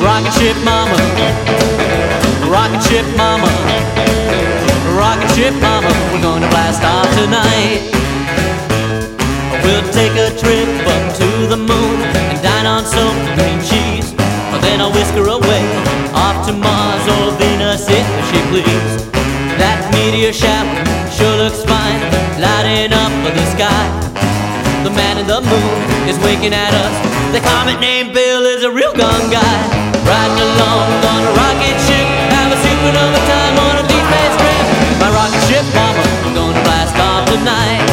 Rocket ship mama, rocket ship mama, rocket ship mama, we're gonna blast off tonight. We'll take a trip up to the moon and dine on some green cheese. Then I'll whisk her away off to Mars or Venus if she please. That meteor shower sure looks fine, lighting up the sky. The man in the moon is winking at us. The comet named Bill is a real gun guy. Riding along on a rocket ship, have a supernova time on a deep space trip. My rocket ship mama, we're gonna blast off tonight.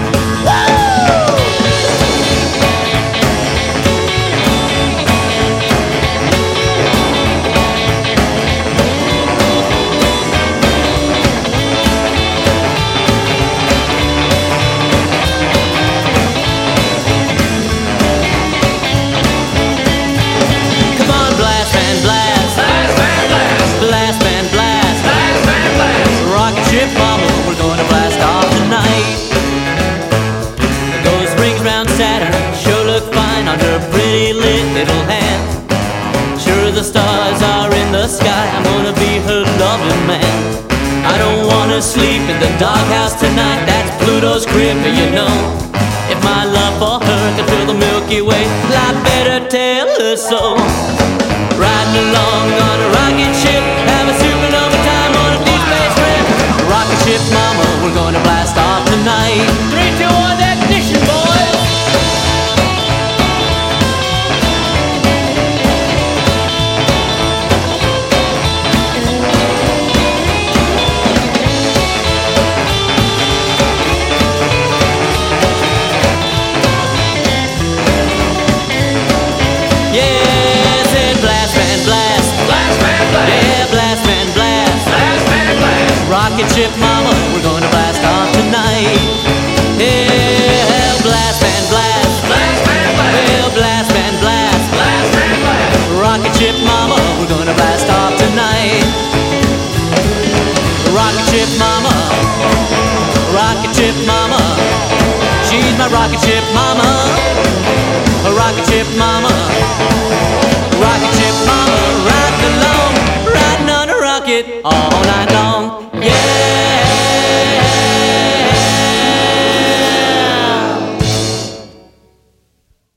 Under pretty little hands. Sure the stars are in the sky, I'm gonna be her loving man. I don't wanna sleep in the doghouse tonight, that's Pluto's crib, you know. If my love for her could fill the Milky Way, well, I better tell her so. Riding along on a rocket ship, have a supernova time on a deep space trip. Rocket ship mama, we're gonna blast off tonight. 3, 2, 1, ignition, boys! Rocket ship mama, we're gonna blast off tonight. Yeah, blast man blast, blast man blast, well, blast man blast, blast man blast. Rocket ship mama, we're gonna blast off tonight. Rocket ship mama, rocket ship mama, she's my rocket ship mama. A rocket ship mama, rocket ship mama, riding along, riding on a rocket all night long.